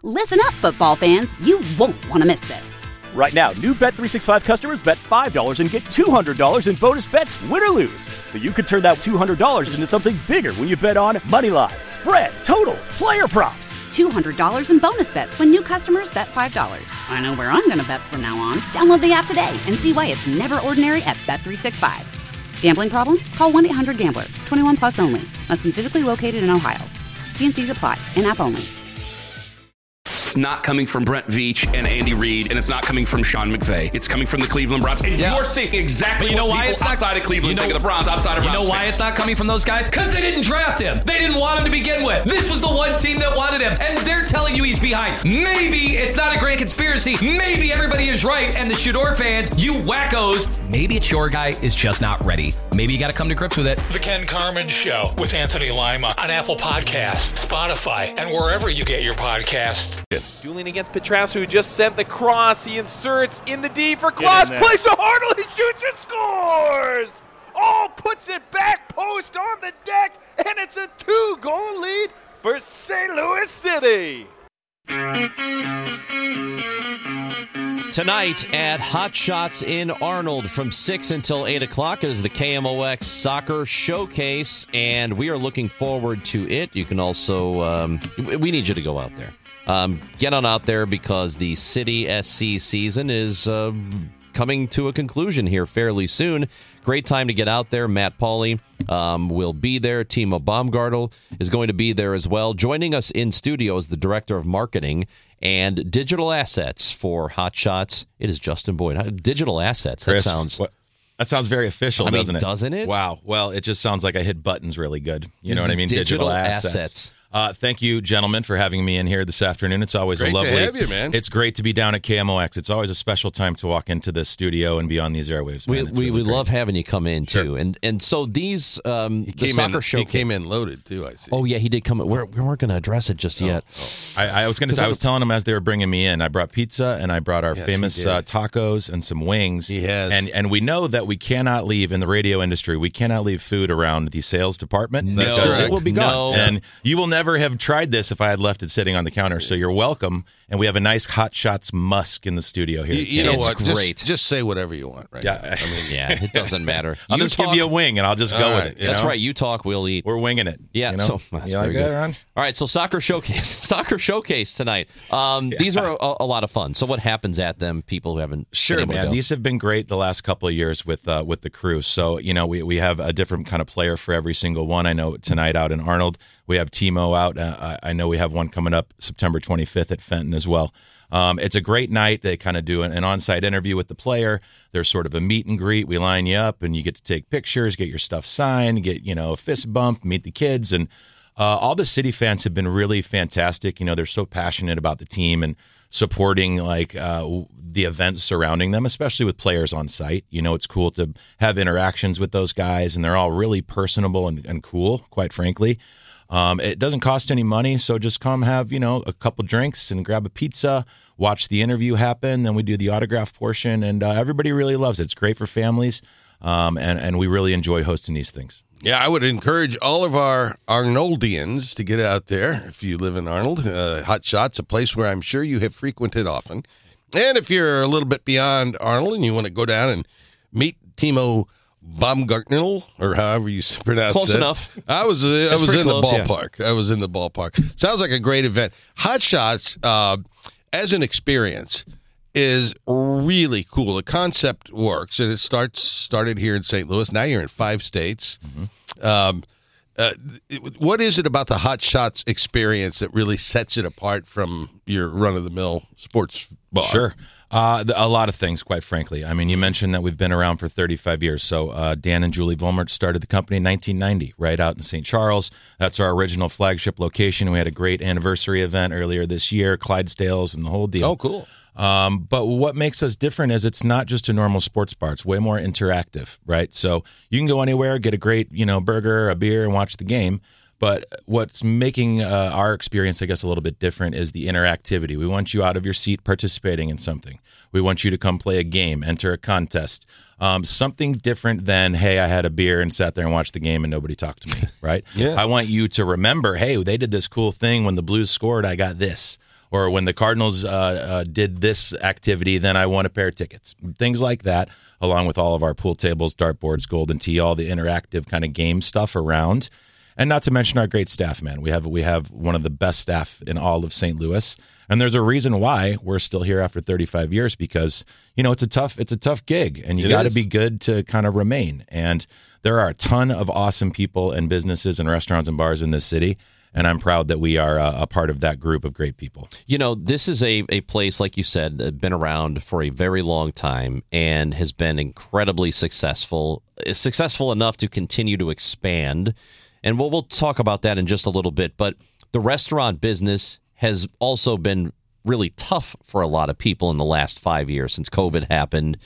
Listen up, football fans. You won't want to miss this. Right now, new Bet365 customers bet $5 and get $200 in bonus bets, win or lose. So you could turn that $200 into something bigger when you bet on money line, spread, totals, player props. $200 in bonus bets when new customers bet $5. I know where I'm going to bet from now on. Download the app today and see why it's never ordinary at Bet365. Gambling problem? Call 1-800-GAMBLER. 21 plus only. Must be physically located in Ohio. T&Cs apply. In-app only. It's not coming from Brent Veach and Andy Reid, and it's not coming from Sean McVay. It's coming from the Cleveland Browns. And you're seeing exactly what people outside of Cleveland think of the Browns, outside of Browns. You know why it's not coming from those guys? Because they didn't draft him. They didn't want him to begin with. This was the one team that wanted him, and they're telling you he's behind. Maybe it's not a grand conspiracy. Maybe everybody is right, and the Shador fans, you wackos, maybe it's your guy is just not ready. Maybe you got to come to grips with it. The Ken Carman Show with Anthony Lima on Apple Podcasts, Spotify, and wherever you get your podcasts. Dueling against Petrasco, who just sent the cross. He inserts in the D for Klaus. Plays to Hartle. He shoots and scores. Oh, puts it back post on the deck. And it's a 2-goal lead for St. Louis City. Tonight at Hot Shots in Arnold from 6 until 8 o'clock is the KMOX Soccer Showcase, and we are looking forward to it. You can also, we need you to go out there. Get on out there because the City SC season is coming to a conclusion here fairly soon. Great time to get out there. Matt Pauley will be there. Timo Baumgartel is going to be there as well. Joining us in studio is the Director of Marketing and Digital Assets for Hot Shots. It is Justin Boyd. Digital Assets. Chris, that sounds very official, doesn't it? Doesn't it? Wow. Well, it just sounds like I hit buttons really good. You know what I mean? Digital Assets. Thank you, gentlemen, for having me in here this afternoon. It's always great a lovely. to have you, man. It's great to be down at KMOX. It's always a special time to walk into this studio and be on these airwaves. Man. We love having you come in too, and so these the soccer show. He came in loaded too. I see. Oh yeah, he did come. We weren't going to address it just yet. I was going to say I was telling him as they were bringing me in. I brought pizza and I brought our famous tacos and some wings. He has, and we know that we cannot leave in the radio industry. We cannot leave food around the sales department. No, because it will be gone. No. And you will never have tried this if I had left it sitting on the counter. So you're welcome. And we have a nice Hot Shots Musk in the studio here. You know what? Great. Just say whatever you want, right? Yeah, yeah, it doesn't matter. I'll just give you a wing and I'll just go with it. That's right. You talk, we'll eat. We're winging it. Yeah. You know? So that's you like very that, good. Ron? All right. So soccer showcase tonight. These are a lot of fun. So what happens at them? People who haven't sure, man. These have been great the last couple of years with the crew. So we have a different kind of player for every single one. I know tonight out in Arnold we have Timo out. I know we have one coming up September 25th at Fenton as well. It's a great night. They kind of do an on-site interview with the player. There's sort of a meet and greet. We line you up, and you get to take pictures, get your stuff signed, get a fist bump, meet the kids, and all the City fans have been really fantastic. They're so passionate about the team and supporting the events surrounding them, especially with players on site. It's cool to have interactions with those guys, and they're all really personable and cool, quite frankly. It doesn't cost any money, so just come have, a couple drinks and grab a pizza, watch the interview happen, then we do the autograph portion, and everybody really loves it. It's great for families, and we really enjoy hosting these things. Yeah, I would encourage all of our Arnoldians to get out there if you live in Arnold. Hot Shots, a place where I'm sure you have frequented often. And if you're a little bit beyond Arnold and you want to go down and meet Timo Baumgartel, or however you pronounce it. Close enough. I was in the ballpark. Yeah. I was in the ballpark. Sounds like a great event. Hot Shots, as an experience, is really cool. The concept works, and it started here in St. Louis. Now you're in 5 states. Mm-hmm. What is it about the Hot Shots experience that really sets it apart from your run-of-the-mill sports bar? Sure. A lot of things, quite frankly. I mean, you mentioned that we've been around for 35 years. So Dan and Julie Volmert started the company in 1990, right out in St. Charles. That's our original flagship location. We had a great anniversary event earlier this year, Clydesdales and the whole deal. Oh, cool. But what makes us different is it's not just a normal sports bar. It's way more interactive, right? So you can go anywhere, get a great, burger, a beer, and watch the game. But what's making our experience, I guess, a little bit different is the interactivity. We want you out of your seat participating in something. We want you to come play a game, enter a contest. Something different than, hey, I had a beer and sat there and watched the game and nobody talked to me, right? Yeah. I want you to remember, hey, they did this cool thing when the Blues scored, I got this. Or when the Cardinals did this activity, then I won a pair of tickets. Things like that, along with all of our pool tables, dartboards, Golden Tee, all the interactive kind of game stuff around. And not to mention our great staff, man. We have one of the best staff in all of St. Louis. And there's a reason why we're still here after 35 years because, it's a tough gig and you got to be good to kind of remain. And there are a ton of awesome people and businesses and restaurants and bars in this city. And I'm proud that we are a part of that group of great people. This is a place, like you said, that been around for a very long time and has been incredibly successful enough to continue to expand. And we'll talk about that in just a little bit. But the restaurant business has also been really tough for a lot of people in the last 5 years since COVID happened.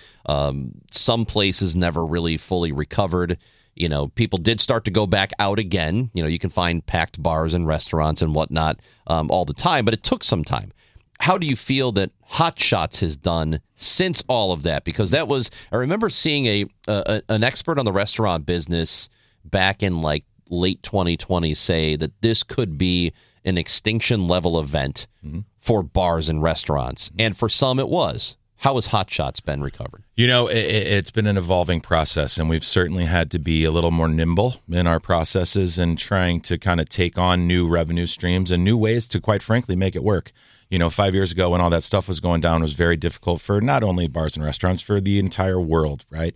Some places never really fully recovered. People did start to go back out again. You can find packed bars and restaurants and whatnot all the time, but it took some time. How do you feel that Hot Shots has done since all of that? Because I remember seeing an expert on the restaurant business back in like late 2020 say that this could be an extinction level event for bars and restaurants. And for some it was. How has Hot Shots been recovered? It's been an evolving process, and we've certainly had to be a little more nimble in our processes and trying to kind of take on new revenue streams and new ways to, quite frankly, make it work. 5 years ago when all that stuff was going down, it was very difficult for not only bars and restaurants, for the entire world, right?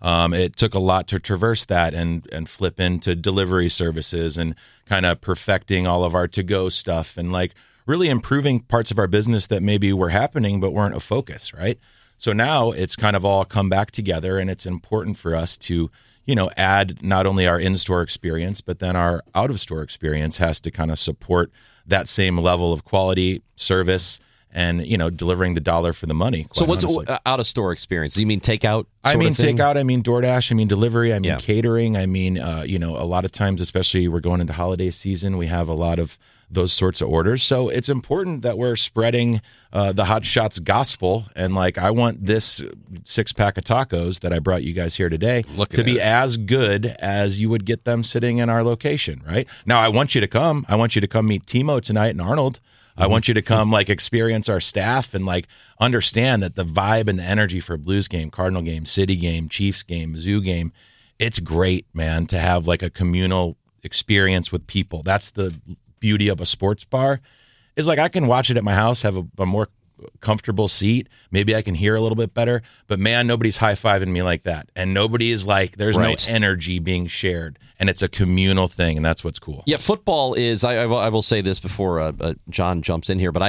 It took a lot to traverse that and flip into delivery services and kind of perfecting all of our to-go stuff and like really improving parts of our business that maybe were happening but weren't a focus, right? So now it's kind of all come back together, and it's important for us to, add not only our in-store experience, but then our out-of-store experience has to kind of support that same level of quality, service, and, delivering the dollar for the money. So what's out-of-store experience? You mean takeout? I mean takeout. I mean DoorDash. I mean delivery. I mean catering. I mean, a lot of times, especially we're going into holiday season, we have a lot of those sorts of orders. So it's important that we're spreading the Hot Shots gospel. And I want this 6-pack of tacos that I brought you guys here today to be as good as you would get them sitting in our location, right? Now, I want you to come. I want you to come meet Timo tonight in Arnold. I want you to come experience our staff and understand that the vibe and the energy for a Blues game, Cardinal game, City game, Chiefs game, Mizzou game, it's great, man, to have a communal experience with people. That's the beauty of a sports bar, is I can watch it at my house, have a more comfortable seat. Maybe I can hear a little bit better, but man, nobody's high-fiving me like that. And nobody is there's no energy being shared, and it's a communal thing, and that's what's cool. Yeah, football is, I will say this before John jumps in here, but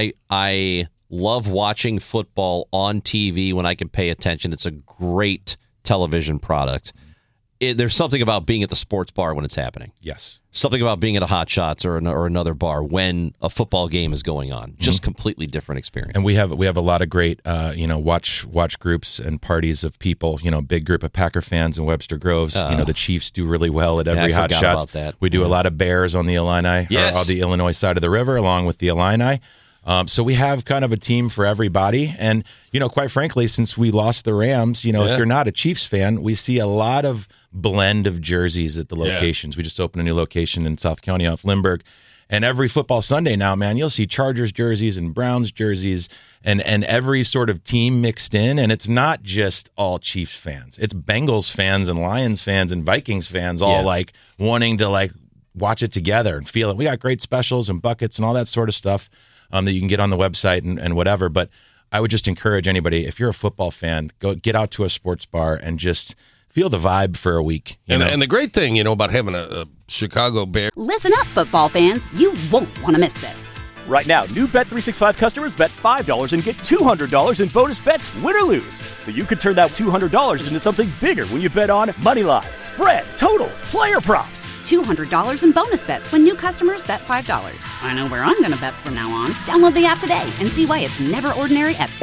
I love watching football on TV when I can pay attention. It's a great television product. There's something about being at the sports bar when it's happening. Yes. Something about being at a Hot Shots or another bar when a football game is going on. Just completely different experience. And we have a lot of great watch groups and parties of people. Big group of Packer fans in Webster Groves. The Chiefs do really well at every Hot Shots. We do a lot of Bears on the Illini, or on the Illinois side of the river, along with the Illini. So we have kind of a team for everybody. And, quite frankly, since we lost the Rams, if you're not a Chiefs fan, we see a lot of blend of jerseys at the locations. We just opened a new location in South County off Lindbergh. And every football Sunday now, man, you'll see Chargers jerseys and Browns jerseys and every sort of team mixed in. And it's not just all Chiefs fans. It's Bengals fans and Lions fans and Vikings fans all wanting to watch it together and feel it. We got great specials and buckets and all that sort of stuff that you can get on the website and whatever. But I would just encourage anybody, if you're a football fan, go get out to a sports bar and just feel the vibe for a week. And the great thing, about having a Chicago Bear. Listen up, football fans. You won't want to miss this. Right now, new Bet365 customers bet $5 and get $200 in bonus bets, win or lose. So you could turn that $200 into something bigger when you bet on moneyline, spread, totals, player props. $200 in bonus bets when new customers bet $5. I know where I'm going to bet from now on. Download the app today and see why it's never ordinary at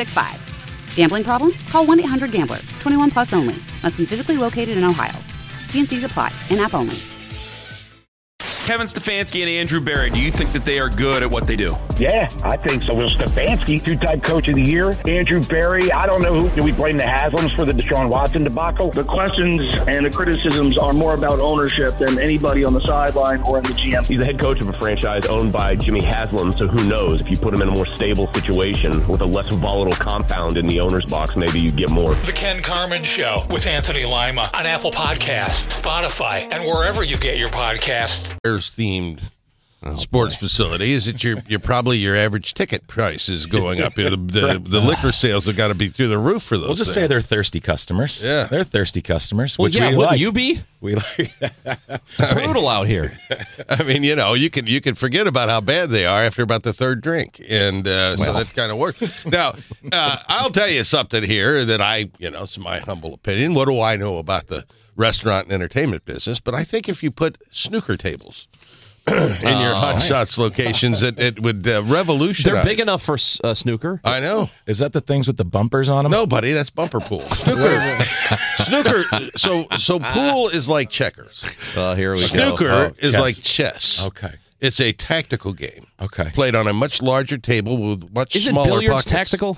Bet365. Gambling problem? Call 1-800-GAMBLER. 21 plus only. Must be physically located in Ohio. T&Cs apply. In-app only. Kevin Stefanski and Andrew Berry, do you think that they are good at what they do? Yeah, I think so. Well, Stefanski, two-time coach of the year. Andrew Berry, I don't know who. Do we blame the Haslams for the Deshaun Watson debacle? The questions and the criticisms are more about ownership than anybody on the sideline or in the GM. He's the head coach of a franchise owned by Jimmy Haslam, so who knows? If you put him in a more stable situation with a less volatile compound in the owner's box, maybe you get more. The Ken Carman Show with Anthony Lima on Apple Podcasts, Spotify, and wherever you get your podcasts. Themed sports facility. Is it your probably your average ticket price is going up? The liquor sales have got to be through the roof for those. We'll just say they're thirsty customers. Yeah, they're thirsty customers. Well, which yeah, we wouldn't like. you be? We like. It's brutal out here. I mean, you can forget about how bad they are after about the third drink, and so that kind of works. Now, I'll tell you something here that it's my humble opinion. What do I know about the restaurant and entertainment business? But I think if you put snooker tables in your Hot Shots locations, it would revolutionize. They're big enough for snooker. I know. Is that the things with the bumpers on them? No, buddy, that's bumper pool. Snooker. So pool is like checkers. Here we go. Snooker is like chess. Okay. It's a tactical game. Okay. Played on a much larger table with much Isn't smaller billiards pockets. tactical?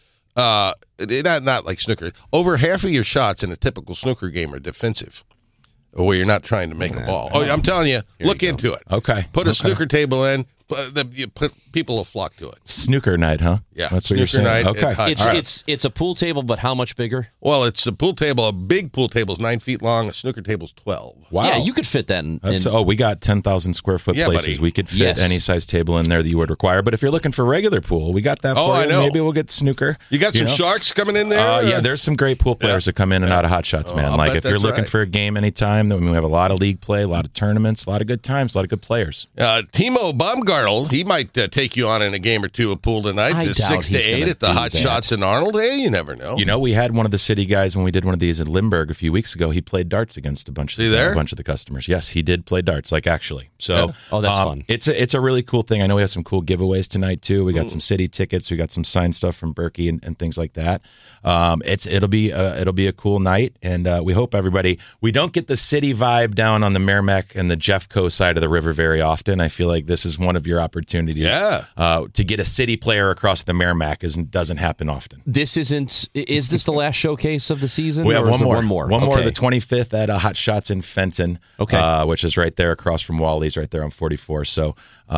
Not like snooker. Over half of your shots in a typical snooker game are defensive, where you're not trying to make a ball. Oh, I'm telling you, look into it. Okay. Put a snooker table in. People will flock to it. Snooker night, huh? Yeah, that's what you're saying. Night Okay. It's a pool table, but how much bigger? Well, it's a pool table. A big pool table is 9 feet long. A snooker table is 12. Wow. Yeah, you could fit that in. We got 10,000 square foot places. Buddy. We could fit any size table in there that you would require. But if you're looking for regular pool, we got that for you. I know. Maybe we'll get snooker. You got some sharks coming in there? Yeah, there's some great pool players that come in and out of Hot Shots, man. I'll bet If you're that's looking right. for a game anytime, then we have a lot of league play, a lot of tournaments, a lot of good times, a lot of good players. Timo Baumgartel, he might take you on in a game or two of pool tonight. I Just doubt 6 to he's 8 gonna at the do Hot that. Shots in Arnold. Hey, you never know. We had one of the city guys when we did one of these in Limburg a few weeks ago. He played darts against a bunch of the customers. Yes, he did play darts, actually. So, that's fun. It's a really cool thing. I know we have some cool giveaways tonight too. We got some city tickets. We got some signed stuff from Berkey and things like that. It'll be a cool night, and we hope everybody. We don't get the city vibe down on the Merrimack and the Jeffco side of the river very often. I feel like this is one of your opportunities. To get a city player across the Merrimack doesn't happen often. This isn't. Is this the last showcase of the season? We have or one is it more. One more. One more. Okay. The 25th at Hot Shots in Fenton. Okay. Which is right there across from Wally's, right there on 44. So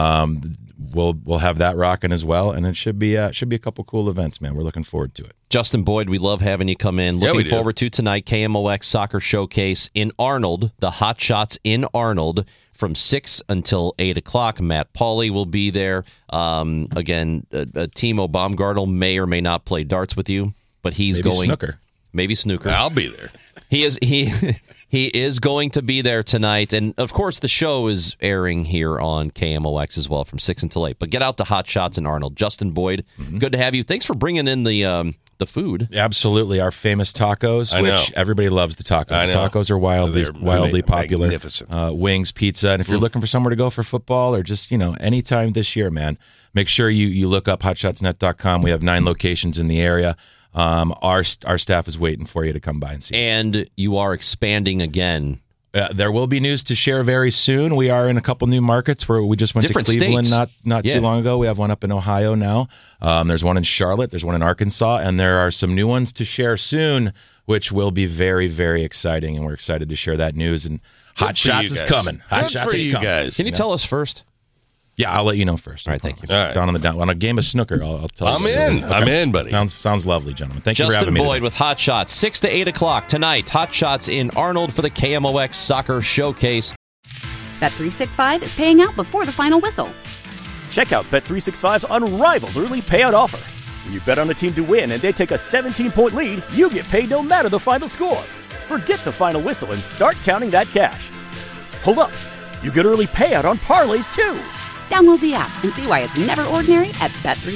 we'll have that rocking as well, and it should be a couple cool events, man. We're looking forward to it. Justin Boyd, we love having you come in. Looking forward to tonight, KMOX Soccer Showcase in Arnold, the Hot Shots in Arnold from 6 until 8 o'clock. Matt Pauley will be there. Again, Timo Baumgartel may or may not play darts with you, but he's Maybe going snooker. Maybe snooker. I'll be there. He is going to be there tonight, and of course the show is airing here on KMOX as well from 6 until 8. But get out to Hot Shots in Arnold. Justin Boyd, good to have you. Thanks for bringing in the food. Absolutely, our famous tacos, which everybody loves the tacos. The tacos are wildly popular. Magnificent. Wings, pizza, and if you're looking for somewhere to go for football or just anytime this year, man, make sure you look up hotshotsnet.com. We have 9 locations in the area. Our staff is waiting for you to come by and see. And you are expanding again. There will be news to share very soon. We are in a couple new markets where we just went Different to Cleveland states. not too long ago. We have one up in Ohio now. There's one in Charlotte. There's one in Arkansas. And there are some new ones to share soon, which will be very, very exciting. And we're excited to share that news. And Hot Shots is coming. Hot Shots is coming. Guys. Can you tell us first? Yeah, I'll let you know first. All right, thank you. Down on a game of snooker, I'll tell you. I'm in, buddy. Sounds lovely, gentlemen. Thank you for Justin having me. Boyd today. with Hot Shots, 6 to 8 o'clock tonight. Hot Shots in Arnold for the KMOX Soccer Showcase. Bet365 is paying out before the final whistle. Check out Bet365's unrivaled early payout offer. When you bet on a team to win and they take a 17-point lead, you get paid no matter the final score. Forget the final whistle and start counting that cash. Hold up. You get early payout on parlays, too. Download the app and see why it's never ordinary at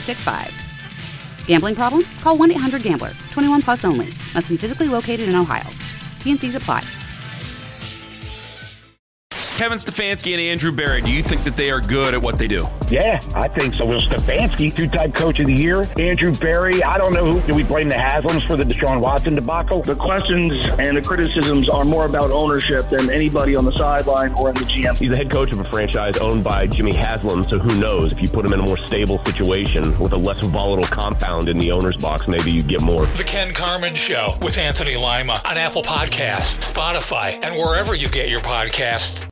Bet365. Gambling problem? Call 1-800-GAMBLER. 21 plus only. Must be physically located in Ohio. T&Cs apply. Kevin Stefanski and Andrew Berry, do you think that they are good at what they do? Yeah, I think so. Will Stefanski, two-time coach of the year. Andrew Berry, I don't know who. Do we blame the Haslams for the Deshaun Watson debacle? The questions and the criticisms are more about ownership than anybody on the sideline or in the GM. He's the head coach of a franchise owned by Jimmy Haslam, so who knows? If you put him in a more stable situation with a less volatile compound in the owner's box, maybe you get more. The Ken Carman Show with Anthony Lima on Apple Podcasts, Spotify, and wherever you get your podcasts.